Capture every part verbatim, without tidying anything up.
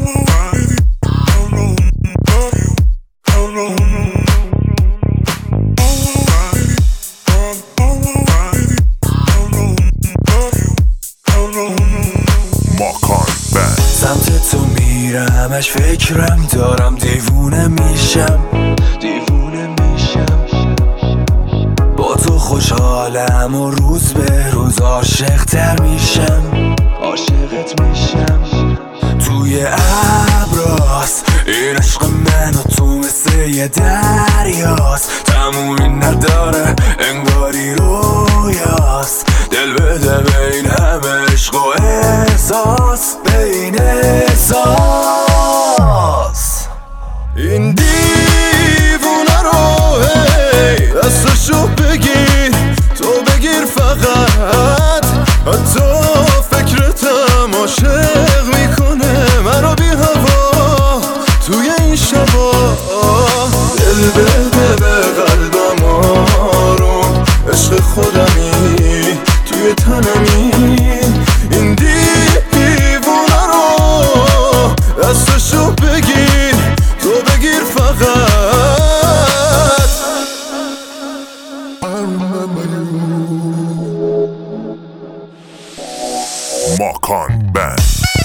سمت تو میرم همش فکرم دارم دیوونه میشم دیوونه میشم با تو خوشحالم و روز به روز عاشق تر میشم عاشقت میشم توی ابراست این عشق من و تو مثل یه دریاست تمومی نداره انگاری رویاست دل بده به این همه عشق و احساس به این احساس این دیوونه رو هی دستشو بگیر تو بگیر فقط حتی فکرتم عاشق میکنه منو بی هوا توی این شبا دل بده به قلبم آروم عشق خودمی توی تنمی این دیوونه رو دستشو بگیر تو بگیر فقط I remember you Makan Band.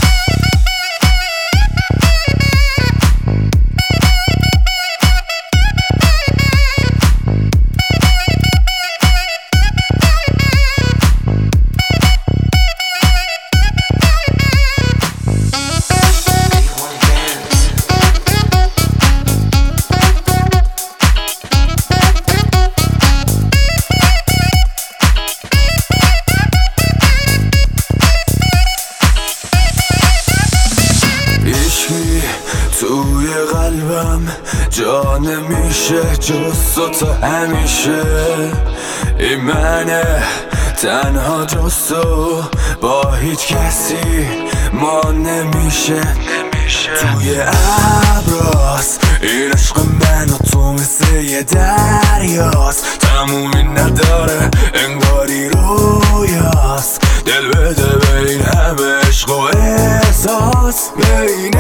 توی قلبم جا نمیشه جز تو تا همیشه این منه تنها جز تو با هیچ کسی ما نمیشه توی ابراست این عشق من و تو مثل یه دریاست تمومی نداره انگاری رویاست دل بده به این همه عشق و احساس به این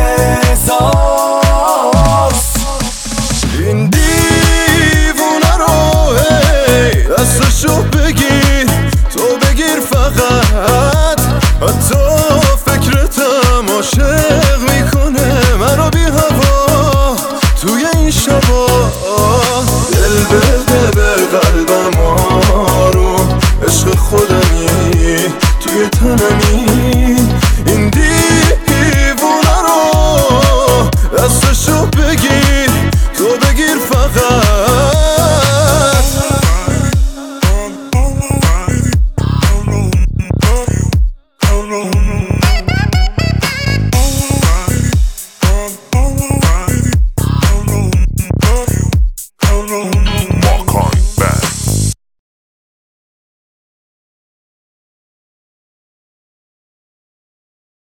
احساس این دیوونه رو هی دستشو بگیر تو بگیر فقط حتی فکرتم عاشق میکنه منو بی هوا توی این شبا دل بده به قلبم آروم عشق خودمی توی تنمی این دیوونه رو دستشو بگیر تو بگیر فقط room.